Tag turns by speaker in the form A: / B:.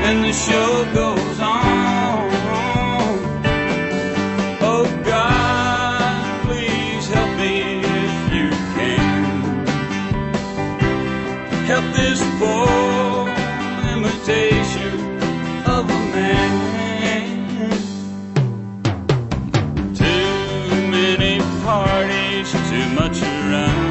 A: and the show goes on. Oh God, please help me if you can. Help this poor imitation of a man. Too many parties, too much around.